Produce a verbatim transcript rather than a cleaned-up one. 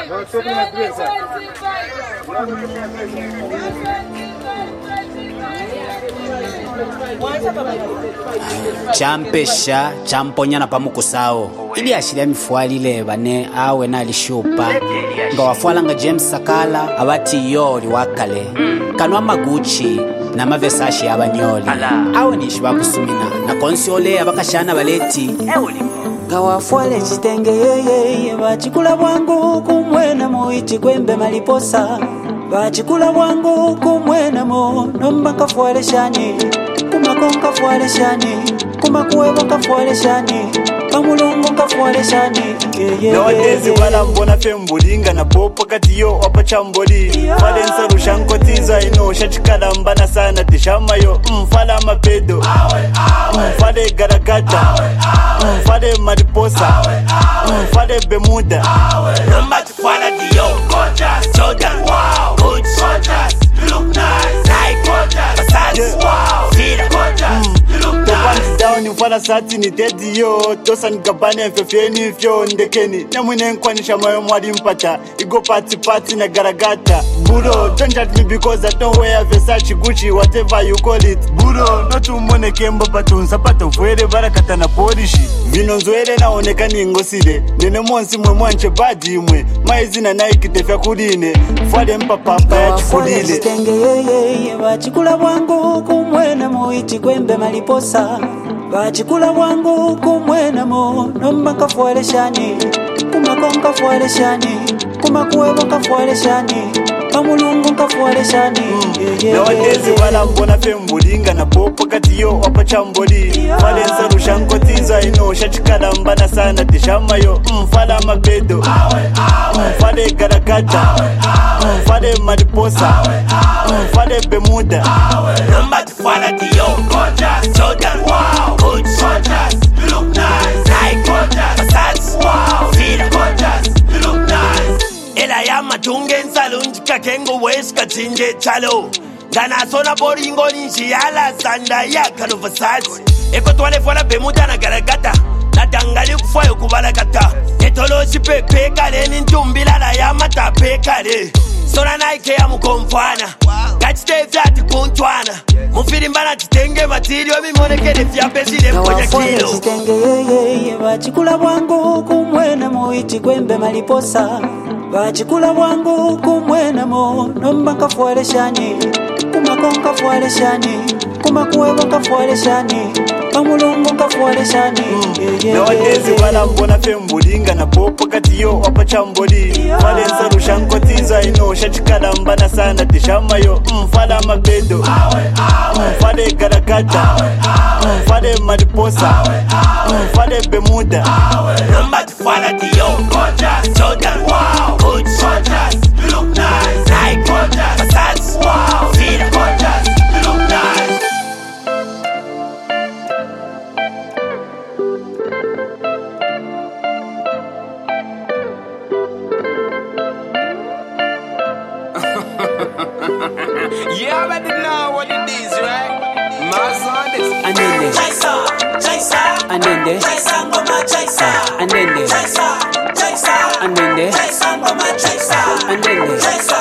Champesha champonyana pamukusao ili ashiria mifualile bane awe na alishupa nga wafualanga James Sakala abati yoli wakale kanwa maguchi na mavesashi abanyoli awe nishi bakusumina na konsole abakashana baleti nga wafuale chitenge yeye bachikula bwangu kumwena muichi kwembe maliposa bachikula bwangu kumwena mo nomba kafuale shani kumakonka fuale shani kumakuwebo kafuale shani pamulungu kafuale shani nawadezi wala mbona fembulinga na popo kati yo wapa chamboli wale nsarusha nkotiza ino shachikala mbana sana tishama yo mfala mapedo mfale garagata mfale mariposa mfale bemuda nomba tifala diyo gorgeous Jordan wow good gorgeous look nice Nike gorgeous Versace wow Fila gorgeous look nice down mfala sati ni dedi yo tosa nikabane mfefeni fyo ndekeni na mwine nkwanisha mayo mwadi mpata igo party party na garagata Buro don't judge me because I don't wear Versace Gucci whatever you call it Buro not umone kemba patunza pata ufwele barakata na polishi vino nzwele na onekani ngosile nene monsi mwe mwanche badi mwe maizi na Nike tefya kuline fwale mpapapa ya chikulile chitenge yeye bachikula bwangu kumwena muichi kwembe maliposa bachikula bwangu kumwena mo nomba kafuale shani kumakonka fuale shani kumakuwebo kafuale shani pamulungu kafuale shani nawadezi wala mbona fembulinga na popo kati yo wapa chamboli wale nsarusha nkotiza ino shachikala mbana sana tishama yo mfala mapedo mfale garagata mfale mariposa mfale bemuda nomba tifala diyo gorgeous Jordan wow good gorgeous look nice Nike gorgeous Versace wow Fila gorgeous look nice ela ya matunge nsalunji kakengo wes katsinje chalo ngana sona boringo ninji yala sanda ya kalo Versace eko twale fola bemuda na garagata natangali kufayo kubalakata etolo sipepe kale nintumbila la ya matape kale sona Nike ya mukomfana kachite vyati kuntwana mufiri mbana chitenge matirio mimonekele vyapesile mponya kilo chitenge yeye bachikula bwangu kumwena muichi kwembe maliposa bachikula bwangu kumwena mo nomba kafuale shani kumakonka fuale shani kumakuwebo kafuale shani pamulungu kafuale shani nawadezi wala mbona fembulinga na popo kati yo wapa chamboli wale nsarusha nkotiza ino shachikala mbana sana tishama yo mfala mapedo mfale garagata mfale mariposa mfale bemuda nomba tifala diyo gorgeous Jordan wow good gorgeous look nice Nike gorgeous Versace wow Fila gorgeous look nice You already know what it is, right? Mass on this. Anende Chaisa, chaisa, Anende chaisa, ngoma chaisa, Anende chaisa, chaisa, Anende chaisa, ngoma chaisa, Anende chaisa.